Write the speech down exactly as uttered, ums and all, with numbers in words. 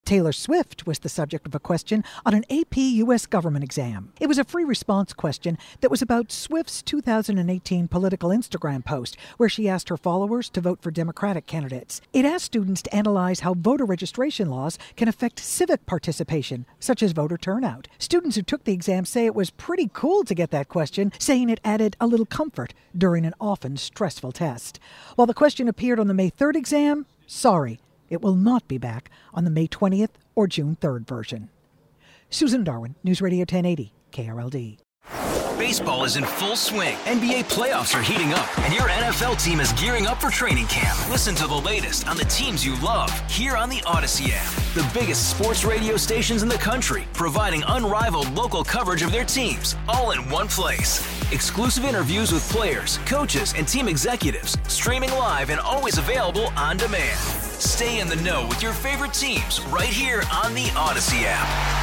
Taylor Swift was the subject of a question on an A P U S government exam. It was a free response question that was about Swift's two thousand eighteen political Instagram post, where she asked her followers to vote for Democratic candidates. It asked students to analyze how voter registration laws can affect civic participation, such as voter turnout. Students who took the exam say it was pretty cool to get that question, saying it added a little comfort during an often stressful test. While the question appeared on the May third exam, sorry, it will not be back on the May twentieth or June third version. Susan Darwin, News Radio ten eighty, K R L D. Baseball is in full swing. N B A playoffs are heating up, and your N F L team is gearing up for training camp. Listen to the latest on the teams you love here on the Odyssey app. The biggest sports radio stations in the country, providing unrivaled local coverage of their teams, all in one place. Exclusive interviews with players, coaches, and team executives, streaming live and always available on demand. Stay in the know with your favorite teams right here on the Odyssey app.